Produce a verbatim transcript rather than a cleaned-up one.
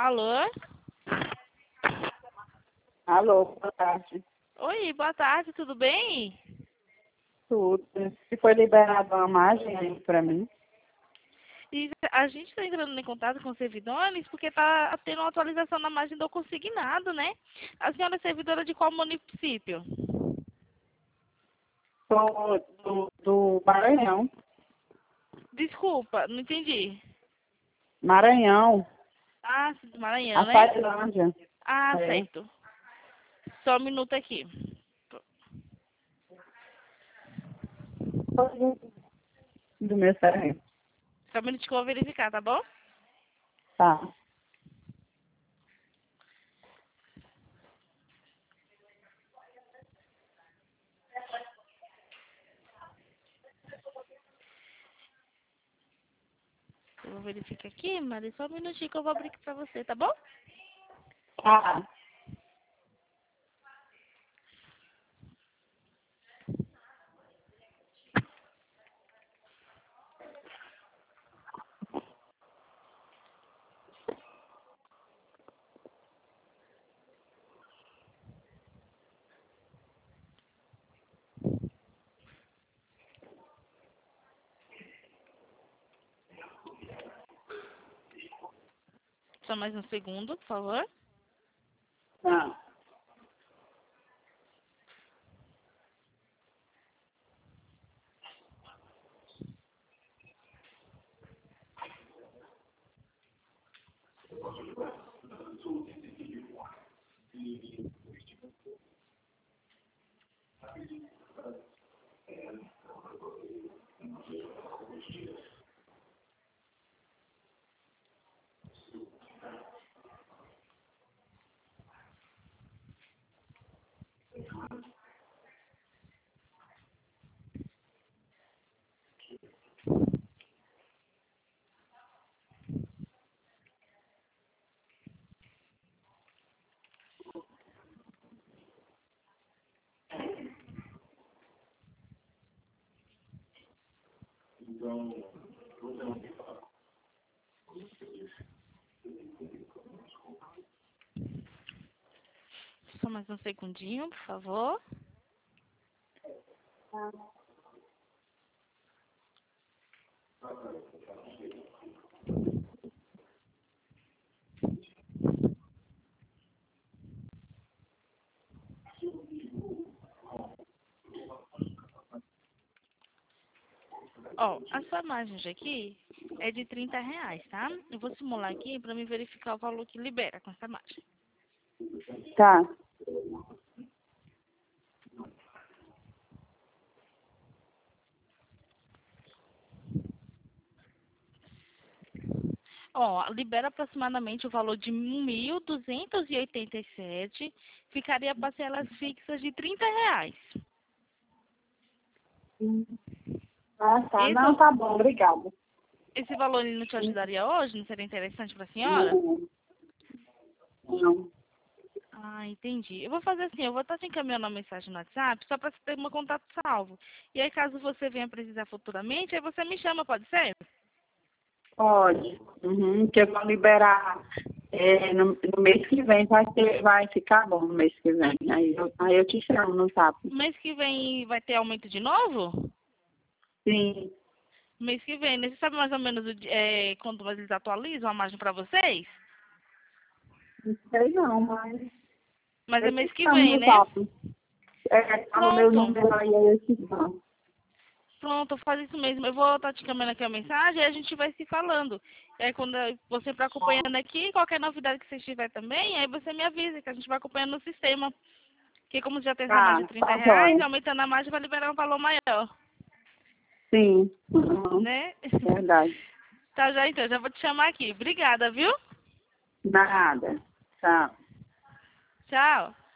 Alô? Alô, boa tarde. Oi, boa tarde, tudo bem? Tudo. Se foi liberada uma margem aí para mim? E a gente está entrando em contato com os servidores porque está tendo uma atualização na margem do consignado, né? A senhora é servidora de qual município? Sou do, do Maranhão. Desculpa, não entendi. Maranhão, Ah, do Maranhão, a né? Tailândia. Ah, É. certo. Só um minuto aqui. Do meu terreno. Só um minuto que eu vou verificar, tá bom? Tá. Eu vou verificar aqui, Mari. Só um minutinho que eu vou abrir aqui pra você, tá bom? Tá. Só mais um segundo, por favor. Tá. Só mais um segundinho, por favor. Ó, a sua margem aqui é de trinta reais, tá? Eu vou simular aqui para me verificar o valor que libera com essa margem. Tá. Ó, libera aproximadamente o valor de mil duzentos e oitenta e sete, ficaria parcelas fixas de trinta reais. Ah, tá. Esse, Não, tá bom, obrigada. esse valor ele não te ajudaria hoje? Não seria interessante para a senhora? Não. Não. Ah, entendi. Eu vou fazer assim, eu vou estar te encaminhando uma mensagem no WhatsApp só para você ter meu contato salvo. E aí, caso você venha precisar futuramente, aí você me chama, pode ser? Pode. Uhum, que eu vou liberar é, no, no mês que vem, vai, ter, vai ficar bom no mês que vem. Aí eu, aí eu te chamo no zap. Mês que vem vai ter aumento de novo? Sim. Mês que vem, né? Você sabe mais ou menos o di- é, quando eles atualizam a margem para vocês? Não sei não, mas Mas é eu te mês que chamo vem, no né? zap. É, tá no meu Pronto. número aí, aí eu te chamo. Pronto, faz isso mesmo. Eu vou estar te encaminhando aqui a mensagem e a gente vai se falando. E aí, quando você for acompanhando aqui, qualquer novidade que você tiver também, aí você me avisa que a gente vai acompanhando no sistema. Porque como já tem essa margem Tá, de trinta tá reais, jóia. aumentando a margem vai liberar um valor maior, Sim. Uhum, né? verdade. Tá, já então, já vou te chamar aqui. Obrigada, viu? Nada. Tá. Tchau.